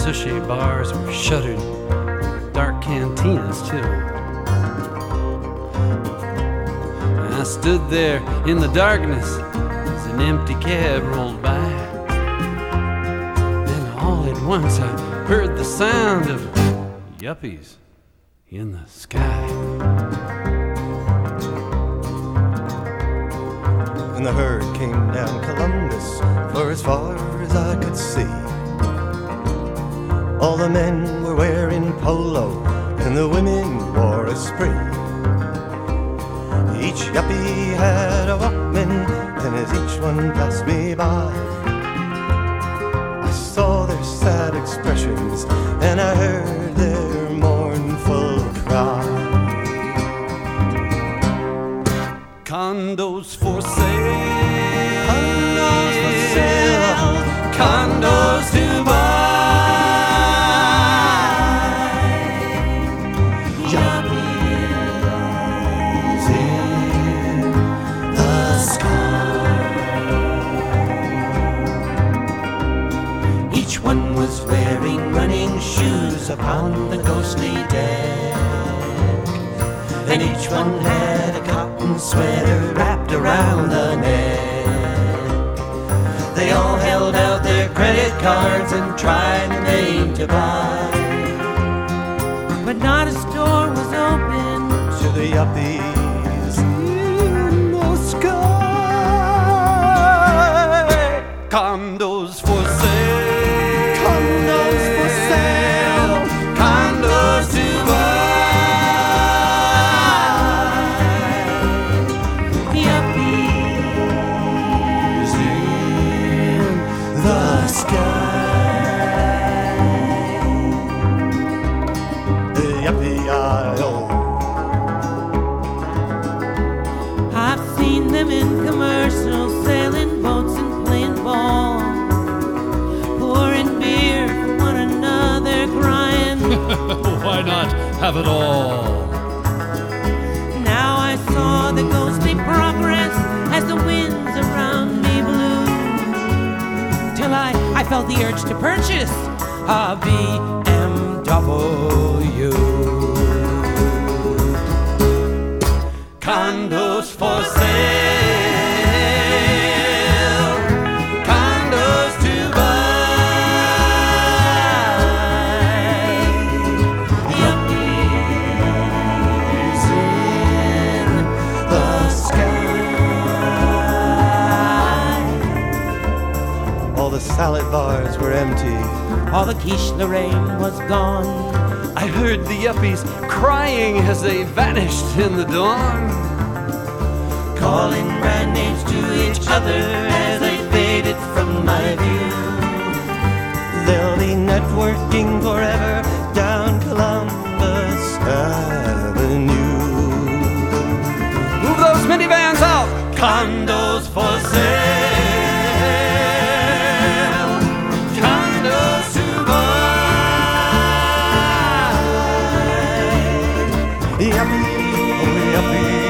sushi bars were shuttered, dark cantinas too. I stood there in the darkness as an empty cab rolled by. Then all at once I heard the sound of yuppies in the sky. And the herd came down Columbus for as far as I could see. All the men were wearing polo and the women wore a spree. Each yuppie had a Walkman, and as each one passed me by, I saw their sad expressions and I heard their mournful cry. Condos for sale, condos for sale, condos to buy. Yuppies in the sky. Each one was wearing running shoes upon the ghostly deck, and each one had a cotton sweater wrapped around the neck. They all held out their credit cards and tried a name to buy, but not a store was open to the yuppies in the sky. Condos for sale, condos for sale, condos to buy. I've seen them in commercials, sailing boats and playing ball, pouring beer for one another, crying, Why not have it all? now I saw the ghostly progress as the winds around me blew, till I felt the urge to purchase a BMW. Condos for sale, condos to buy. Yuppies in the sky. All the salad bars were empty, All the quiche Lorraine was gone. I heard the yuppies crying as they vanished in the dawn. calling brand names to each other as they faded from my view. They'll be networking forever down Columbus Avenue. Move those minivans out! Condos for sale, condos to buy. Yuppie, oh yuppie.